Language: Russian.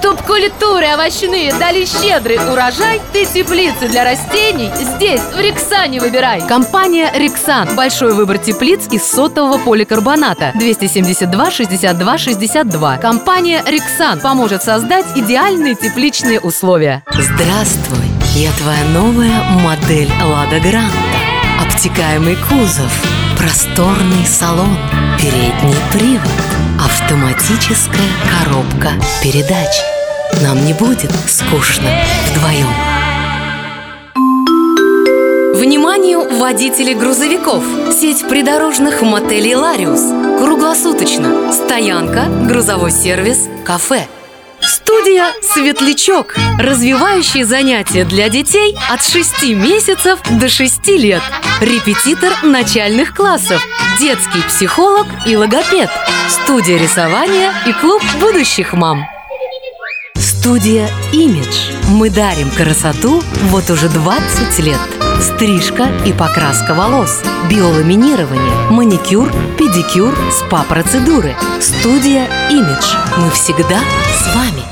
Чтоб культуры овощные дали щедрый урожай, ты теплицы для растений здесь, в Рексане, выбирай. Компания «Рексан». Большой выбор теплиц из сотового поликарбоната. 272 62 62. Компания «Рексан» поможет создать идеальные тепличные условия. Здравствуй, я твоя новая модель «Лада Гранта». Обтекаемый кузов, просторный салон, передний привод, автоматическая коробка передач. Нам не будет скучно вдвоем. Вниманию водителей грузовиков! Сеть придорожных мотелей «Лариус». Круглосуточно. Стоянка, грузовой сервис, кафе. Студия «Светлячок». Развивающие занятия для детей от 6 месяцев до 6 лет. Репетитор начальных классов, детский психолог и логопед. Студия рисования и клуб будущих мам. Студия «Имидж». Мы дарим красоту вот уже 20 лет. Стрижка и покраска волос, биоламинирование, маникюр, педикюр, СПА-процедуры. Студия «Имидж». Мы всегда с вами.